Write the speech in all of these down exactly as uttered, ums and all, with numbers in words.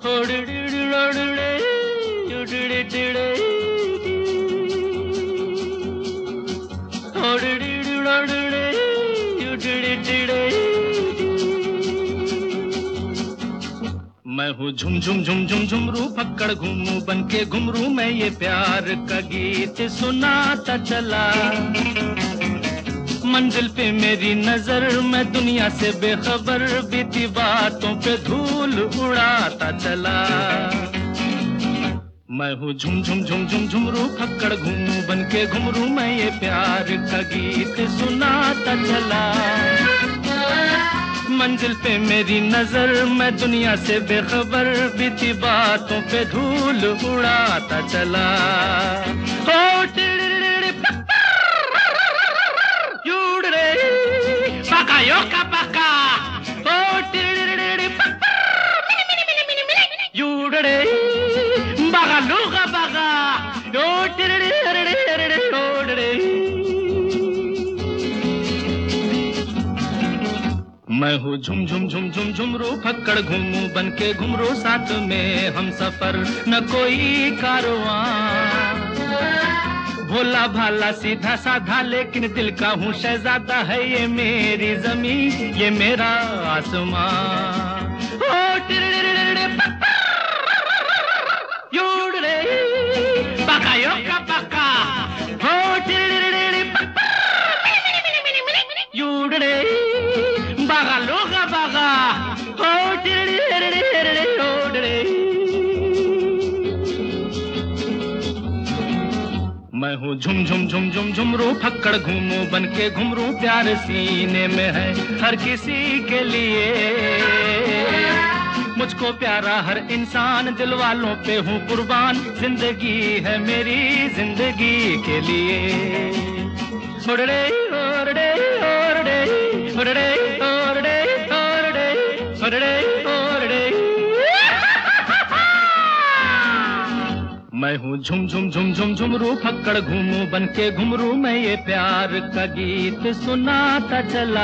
मैं हूँ झुम झुम झुम झुम झुमरू पकड़ घूमू बन के घुमरू, मैं ये प्यार का गीत सुनाता चला। मंजिल पे मेरी नजर, मैं दुनिया से बेखबर, बीती बातों पे धूल उड़ाता चला। मैं हूँ झुम झुम झुम झुम झुमरू पकड़ घूमू बन के घुमरू, मैं ये प्यार का गीत सुनाता चला। मंजिल पे मेरी नजर, मैं दुनिया से बेखबर, बीती बातों पे धूल उड़ाता चला। हो टिड़िड़िड़ि युड़रे पका यो का पका, हो टिड़िड़िड़ि युड़रे बगा लूगा बगा, यो टिड़िड़िड़ि युड़रे। मैं हूँ झुम झुम झुम झुम झुमरू फक्कड़ घूमू बन के घुमरू, साथ में हम सफर न कोई कारवां। भोला भाला सीधा साधा लेकिन दिल का हूँ शहजादा, है ये मेरी जमीन ये मेरा आसमां। ओ टिड़िड़िड़िड़ि युड़रे पका यो का पका, हो टिड़िड़िड़ि युड़रे बागा लोगा बागा, हो टिड़िड़िड़िड़ि युड़रे। मैं हूँ झुम झुम झुम झुम झुमरू फक्कड़ घूमू बन के घुमरू, प्यार सीने में है हर किसी के लिए। मुझको प्यारा हर इंसान, दिल वालों पे हूँ कुर्बान, जिंदगी है मेरी जिंदगी के लिए। ओड़े ओड़े ओड़े ओड़े ओड़े ओड़े ओड़े। मैं हूँ झुम झुम झुम झुम झुमरू फक्कड़ घूमू बन के घुमरू, मैं ये प्यार का गीत सुनाता चला।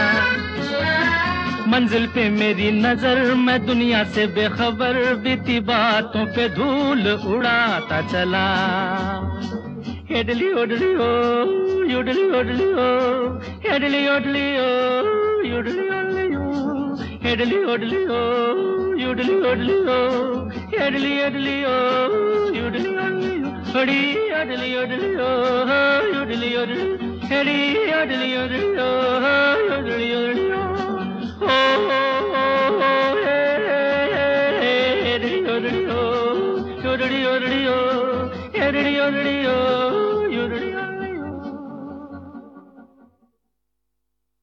मंजिल पे मेरी नजर, मैं दुनिया से बेखबर, बीती बातों पे धूल उड़ाता चला। हेडली ओडली ओ युडली ओडली ओ, हेडली ओडली ओ युडली ओडली ओ, हेडली ओडली ओ युडली ओडली ओ, हेडली ओडली ओ युडली ओडली ओ, हड़ी ओडली ओडली ओ युडली ओडली, हेडी ओडली ओडली ओ युडली ओडली ओ, ओ ओ हे हेडली ओडली ओ युडली ओडली ओ, हेडली ओडली ओ।